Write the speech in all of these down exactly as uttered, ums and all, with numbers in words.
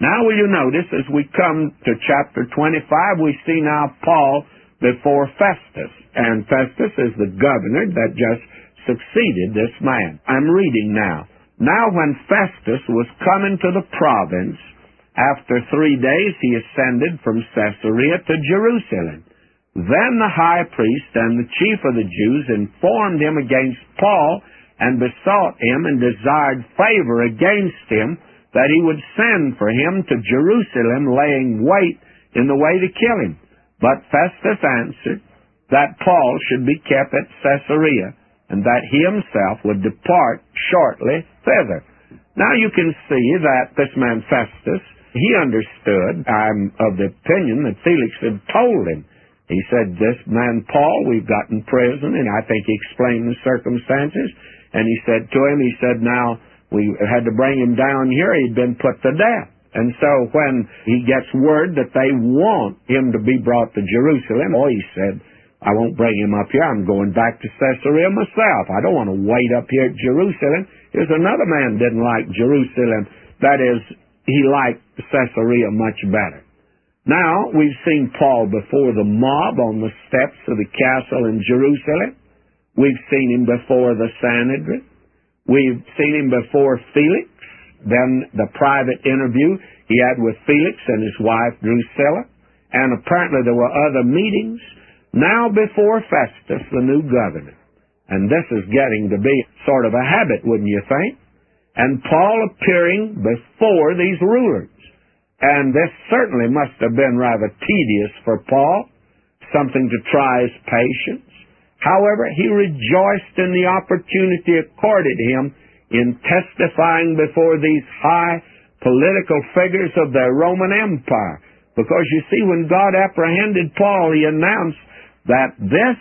Now will you notice, as we come to chapter twenty-five, we see now Paul before Festus. And Festus is the governor that just succeeded this man. I'm reading now. Now when Festus was coming to the province, after three days he ascended from Caesarea to Jerusalem. Then the high priest and the chief of the Jews informed him against Paul, and besought him and desired favor against him, that he would send for him to Jerusalem, laying wait in the way to kill him. But Festus answered that Paul should be kept at Caesarea, and that he himself would depart shortly thither. Now you can see that this man Festus, he understood, I'm of the opinion that Felix had told him. He said, this man Paul, we've got in prison, and I think he explained the circumstances, and he said to him, he said, now, we had to bring him down here, he'd been put to death. And so when he gets word that they want him to be brought to Jerusalem, oh, he said, I won't bring him up here, I'm going back to Caesarea myself. I don't want to wait up here at Jerusalem. Here's another man didn't like Jerusalem. That is, he liked Caesarea much better. Now, we've seen Paul before the mob on the steps of the castle in Jerusalem. We've seen him before the Sanhedrin. We've seen him before Felix. Then the private interview he had with Felix and his wife Drusilla. And apparently there were other meetings. Now before Festus, the new governor. And this is getting to be sort of a habit, wouldn't you think? And Paul appearing before these rulers. And this certainly must have been rather tedious for Paul, something to try his patience. However, he rejoiced in the opportunity accorded him in testifying before these high political figures of the Roman Empire. Because you see, when God apprehended Paul, he announced that this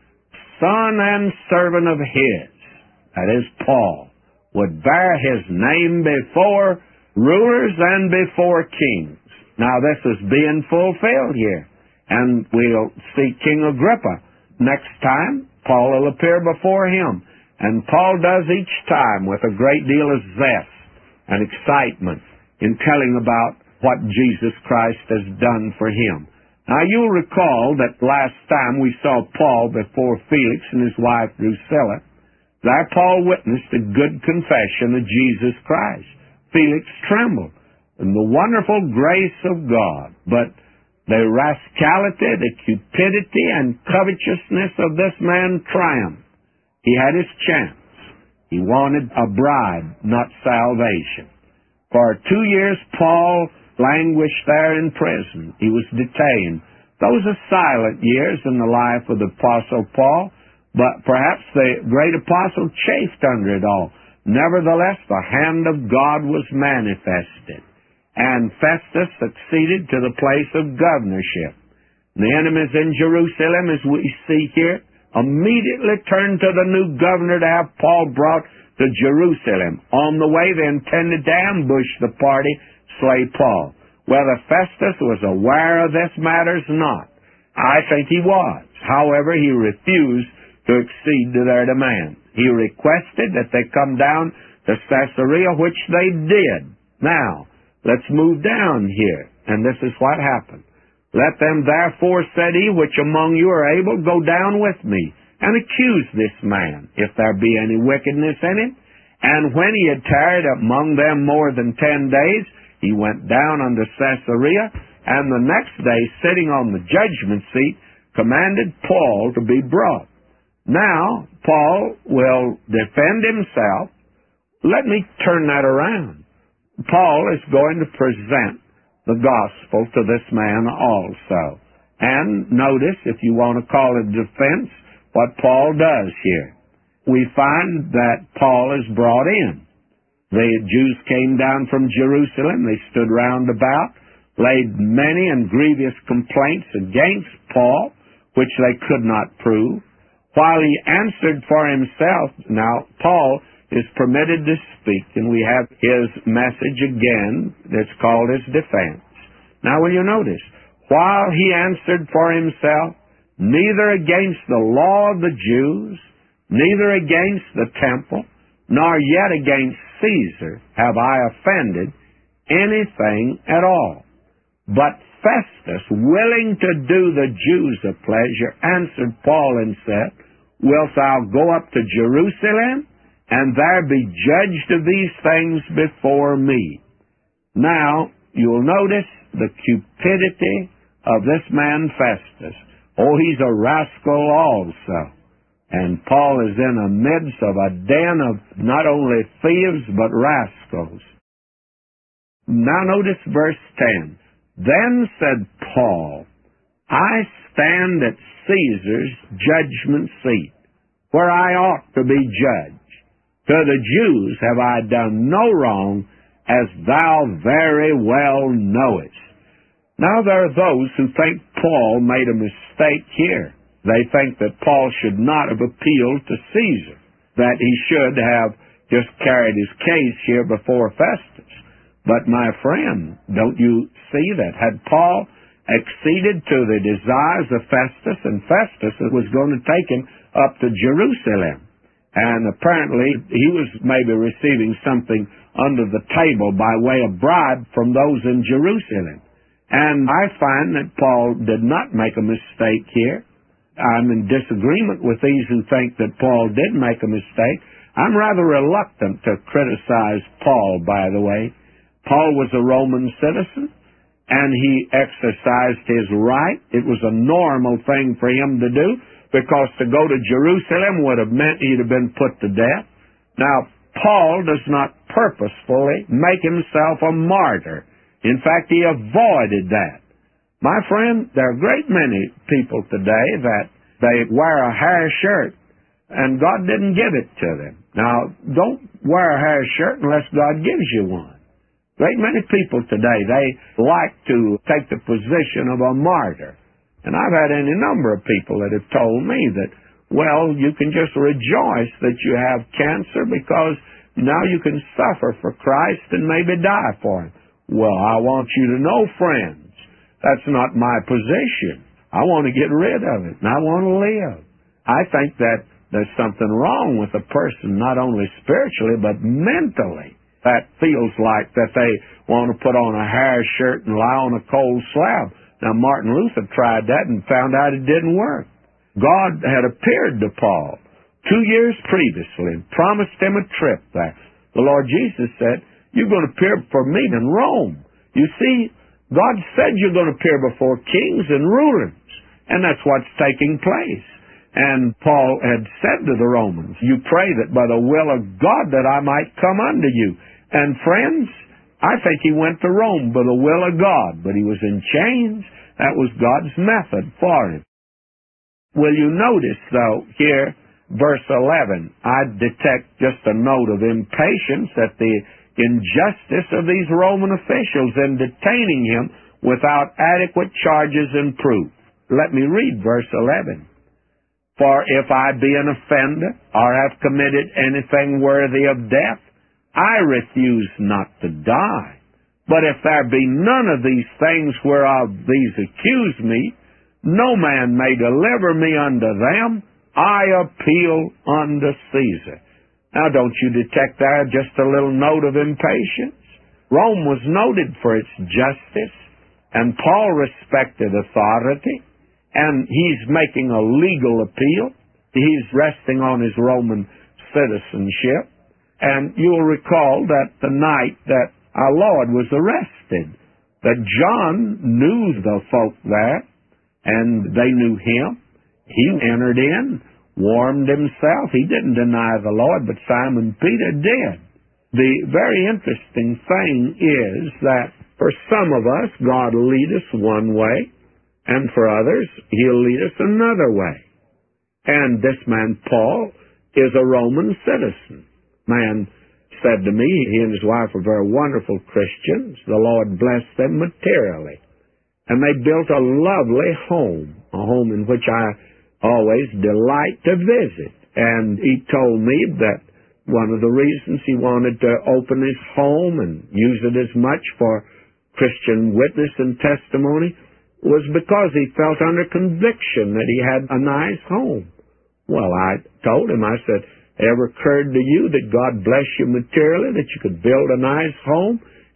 son and servant of his, that is Paul, would bear his name before rulers and before kings. Now this is being fulfilled here. And we'll see King Agrippa next time. Paul will appear before him. And Paul does each time with a great deal of zest and excitement in telling about what Jesus Christ has done for him. Now you'll recall that last time we saw Paul before Felix and his wife Drusilla. There Paul witnessed a good confession of Jesus Christ. Felix trembled in the wonderful grace of God, but the rascality, the cupidity, and covetousness of this man triumphed. He had his chance. He wanted a bribe, not salvation. For two years, Paul languished there in prison. He was detained. Those are silent years in the life of the Apostle Paul, but perhaps the great apostle chafed under it all. Nevertheless, the hand of God was manifested, and Festus succeeded to the place of governorship. The enemies in Jerusalem, as we see here, immediately turned to the new governor to have Paul brought to Jerusalem. On the way, they intended to ambush the party, slay Paul. Whether Festus was aware of this matters not. I think he was. However, he refused to accede to their demand. He requested that they come down to Caesarea, which they did. Now, let's move down here. And this is what happened. Let them therefore, said he, which among you are able, go down with me, and accuse this man, if there be any wickedness in him. And when he had tarried among them more than ten days, he went down unto Caesarea, and the next day, sitting on the judgment seat, commanded Paul to be brought. Now, Paul will defend himself. Let me turn that around. Paul is going to present the gospel to this man also. And notice, if you want to call it defense, what Paul does here. We find that Paul is brought in. The Jews came down from Jerusalem. They stood round about, laid many and grievous complaints against Paul, which they could not prove. While he answered for himself, now Paul is permitted to speak, and we have his message again that's called his defense. Now will you notice, while he answered for himself, neither against the law of the Jews, neither against the temple, nor yet against Caesar have I offended anything at all. But Festus, willing to do the Jews a pleasure, answered Paul and said, Wilt thou go up to Jerusalem, and there be judged of these things before me? Now, you'll notice the cupidity of this man Festus. Oh, he's a rascal also. And Paul is in the midst of a den of not only thieves, but rascals. Now notice verse ten. Then said Paul, I stand at Caesar's judgment seat, where I ought to be judged. To the Jews have I done no wrong, as thou very well knowest. Now there are those who think Paul made a mistake here. They think that Paul should not have appealed to Caesar, that he should have just carried his case here before Festus. But my friend, don't you see that? Had Paul acceded to the desires of Festus, and Festus was going to take him up to Jerusalem, and apparently he was maybe receiving something under the table by way of bribe from those in Jerusalem. And I find that Paul did not make a mistake here. I'm in disagreement with these who think that Paul did make a mistake. I'm rather reluctant to criticize Paul, by the way. Paul was a Roman citizen, and he exercised his right. It was a normal thing for him to do, because to go to Jerusalem would have meant he'd have been put to death. Now, Paul does not purposefully make himself a martyr. In fact, he avoided that. My friend, there are a great many people today that they wear a hair shirt, and God didn't give it to them. Now, don't wear a hair shirt unless God gives you one. Great many people today, they like to take the position of a martyr. And I've had any number of people that have told me that, well, you can just rejoice that you have cancer because now you can suffer for Christ and maybe die for Him. Well, I want you to know, friends, that's not my position. I want to get rid of it, and I want to live. I think that there's something wrong with a person, not only spiritually, but mentally, that feels like that they want to put on a hair shirt and lie on a cold slab. Now, Martin Luther tried that and found out it didn't work. God had appeared to Paul two years previously and promised him a trip there. The Lord Jesus said, you're going to appear for me in Rome. You see, God said you're going to appear before kings and rulers, and that's what's taking place. And Paul had said to the Romans, you pray that by the will of God that I might come unto you. And friends, I think he went to Rome by the will of God, but he was in chains. That was God's method for him. Will you notice, though, here, verse eleven, I detect just a note of impatience at the injustice of these Roman officials in detaining him without adequate charges and proof. Let me read verse eleven. For if I be an offender, or have committed anything worthy of death, I refuse not to die. But if there be none of these things whereof these accuse me, no man may deliver me unto them. I appeal unto Caesar. Now, don't you detect there just a little note of impatience? Rome was noted for its justice, and Paul respected authority, and he's making a legal appeal. He's resting on his Roman citizenship. And you'll recall that the night that our Lord was arrested, that John knew the folk there, and they knew him. He entered in, warmed himself. He didn't deny the Lord, but Simon Peter did. The very interesting thing is that for some of us, God will lead us one way, and for others, He'll lead us another way. And this man, Paul, is a Roman citizen. Man said to me, he and his wife were very wonderful Christians. The Lord blessed them materially. And they built a lovely home, a home in which I always delight to visit. And he told me that one of the reasons he wanted to open his home and use it as much for Christian witness and testimony was because he felt under conviction that he had a nice home. Well, I told him, I said, ever occurred to you that God bless you materially, that you could build a nice home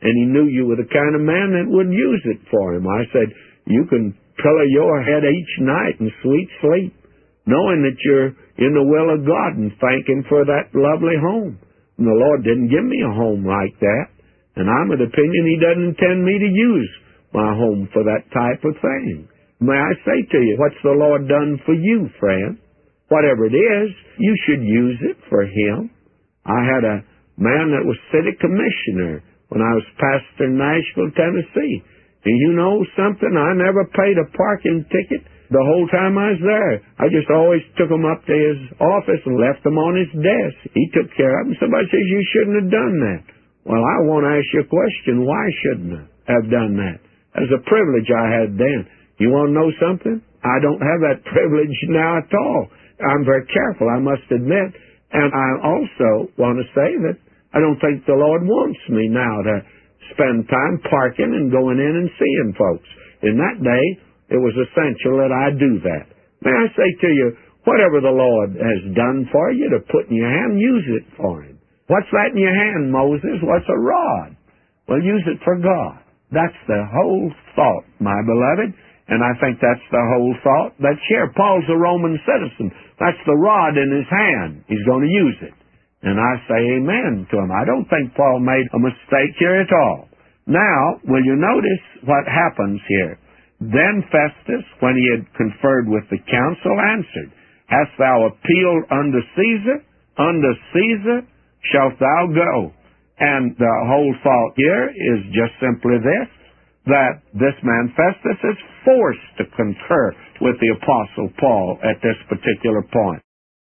and he knew you were the kind of man that would use it for him. I said, you can pillow your head each night in sweet sleep, knowing that you're in the will of God, and thank Him for that lovely home. And the Lord didn't give me a home like that, and I'm of the opinion He doesn't intend me to use my home for that type of thing. May I say to you, what's the Lord done for you, friend? Whatever it is, you should use it for Him. I had a man that was city commissioner when I was pastor in Nashville, Tennessee. And you know something? I never paid a parking ticket the whole time I was there. I just always took him up to his office and left them on his desk. He took care of them. Somebody says, you shouldn't have done that. Well, I want to ask you a question. Why shouldn't I have done that? That was a privilege I had then. You want to know something? I don't have that privilege now at all. I'm very careful, I must admit. And I also want to say that I don't think the Lord wants me now to spend time parking and going in and seeing folks. In that day, it was essential that I do that. May I say to you, whatever the Lord has done for you to put in your hand, use it for Him. What's that in your hand, Moses? What's a rod? Well, use it for God. That's the whole thought, my beloved. And I think that's the whole thought that's here. Paul's a Roman citizen. That's the rod in his hand. He's going to use it. And I say amen to him. I don't think Paul made a mistake here at all. Now, will you notice what happens here? Then Festus, when he had conferred with the council, answered, Hast thou appealed unto Caesar? Unto Caesar shalt thou go. And the whole thought here is just simply this, that this man Festus is forced to concur with the Apostle Paul at this particular point.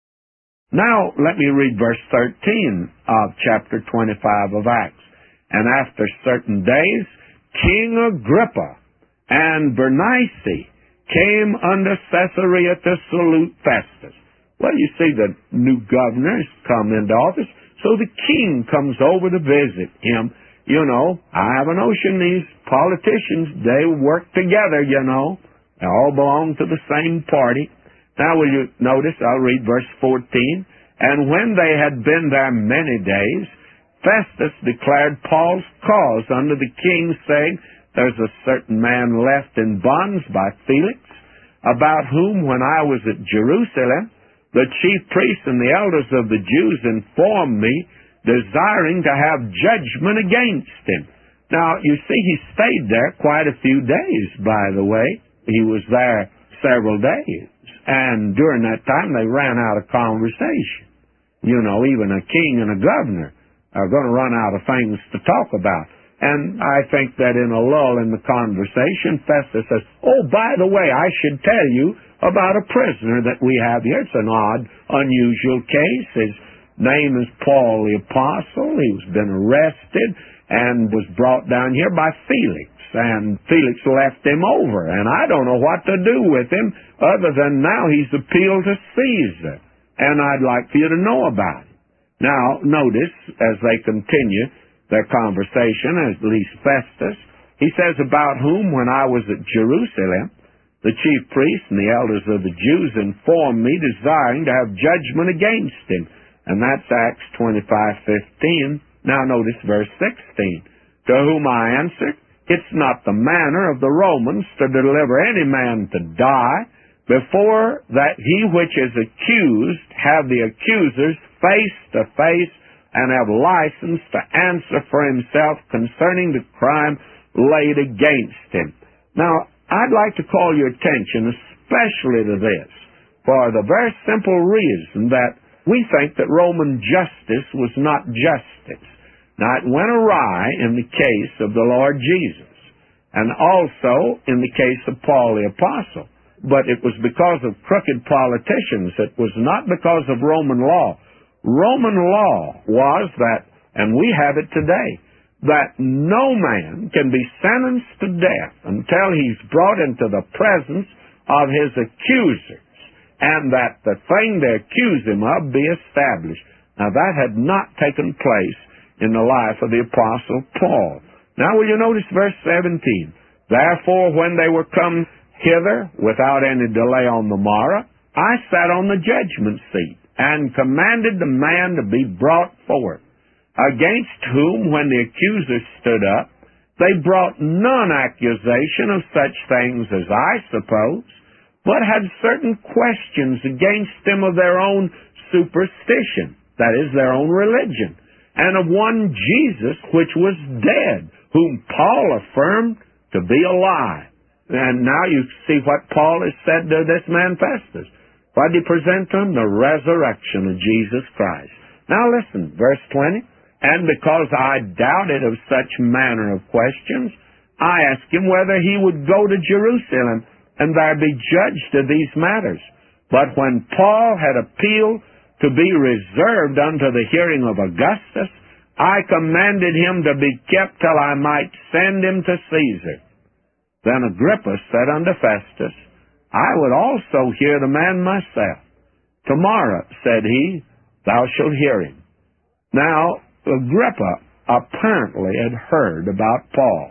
Now, let me read verse thirteen of chapter twenty-five of Acts. And after certain days, King Agrippa and Bernice came unto Caesarea to salute Festus. Well, you see, the new governor's come into office, so the king comes over to visit him. You know, I have a notion these politicians, they work together, you know. They all belong to the same party. Now will you notice, I'll read verse fourteen. And when they had been there many days, Festus declared Paul's cause unto the king, saying, There's a certain man left in bonds by Felix, about whom when I was at Jerusalem, the chief priests and the elders of the Jews informed me, desiring to have judgment against him. Now, you see, he stayed there quite a few days, by the way. He was there several days. And during that time, they ran out of conversation. You know, even a king and a governor are going to run out of things to talk about. And I think that in a lull in the conversation, Festus says, Oh, by the way, I should tell you about a prisoner that we have here. It's an odd, unusual case. His name is Paul the Apostle. He's been arrested and was brought down here by Felix. And Felix left him over. And I don't know what to do with him other than now he's appealed to Caesar. And I'd like for you to know about it. Now, notice, as they continue their conversation, at least Festus, he says, About whom, when I was at Jerusalem, the chief priests and the elders of the Jews informed me, desiring to have judgment against him. And that's Acts twenty-five fifteen. Now notice verse sixteen. To whom I answered, It's not the manner of the Romans to deliver any man to die, before that he which is accused have the accusers face to face, and have license to answer for himself concerning the crime laid against him. Now, I'd like to call your attention especially to this, for the very simple reason that we think that Roman justice was not justice. Now, it went awry in the case of the Lord Jesus, and also in the case of Paul the Apostle. But it was because of crooked politicians. It was not because of Roman law. Roman law was that, and we have it today, that no man can be sentenced to death until he's brought into the presence of his accusers, and that the thing they accuse him of be established. Now, that had not taken place in the life of the Apostle Paul. Now, will you notice verse seventeen? Therefore, when they were come hither, without any delay on the morrow, I sat on the judgment seat, and commanded the man to be brought forth. against whom, when the accusers stood up, they brought none accusation of such things as I suppose, but had certain questions against them of their own superstition, that is, their own religion, and of one Jesus which was dead, whom Paul affirmed to be alive. And now you see what Paul has said to this man Festus. What did he present to him? The resurrection of Jesus Christ. Now listen, verse twenty. And because I doubted of such manner of questions, I asked him whether he would go to Jerusalem and there be judged of these matters. But when Paul had appealed to be reserved unto the hearing of Augustus, I commanded him to be kept till I might send him to Caesar. Then Agrippa said unto Festus, I would also hear the man myself. Tomorrow, said he, thou shalt hear him. Now, Agrippa apparently had heard about Paul,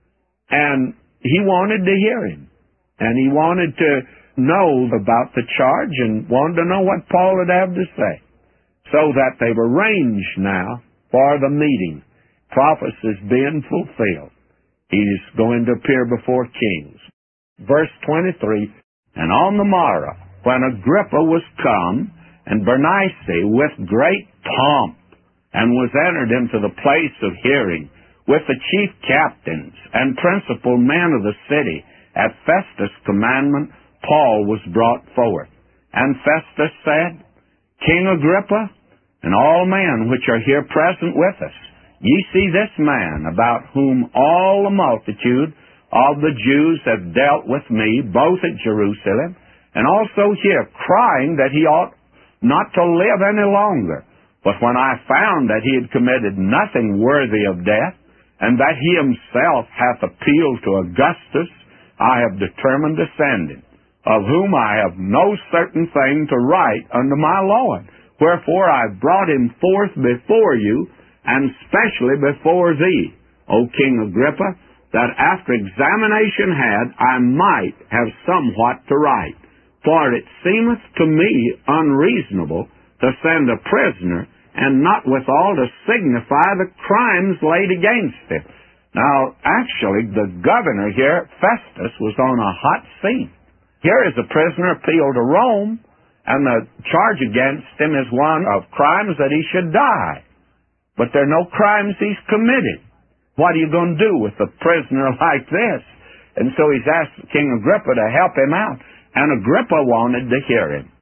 and he wanted to hear him, and he wanted to know about the charge and wanted to know what Paul would have to say, so that they've arranged now for the meeting. Prophecies being fulfilled. He's going to appear before kings. Verse twenty-three, and on the morrow, when Agrippa was come, and Bernice with great pomp, and was entered into the place of hearing, with the chief captains and principal men of the city, at Festus' commandment, Paul was brought forth. And Festus said, King Agrippa, and all men which are here present with us, ye see this man, about whom all the multitude of the Jews have dealt with me, both at Jerusalem, and also here, crying that he ought not to live any longer. But when I found that he had committed nothing worthy of death, and that he himself hath appealed to Augustus, I have determined to send him, of whom I have no certain thing to write unto my Lord. Wherefore I brought him forth before you, and specially before thee, O King Agrippa, that after examination had, I might have somewhat to write. For it seemeth to me unreasonable to send a prisoner, and not withal to signify the crimes laid against him. Now, actually, the governor here, Festus, was on a hot seat. Here is a prisoner appealed to Rome, and the charge against him is one of crimes that he should die. But there are no crimes he's committed. What are you going to do with a prisoner like this? And so he's asked King Agrippa to help him out, and Agrippa wanted to hear him.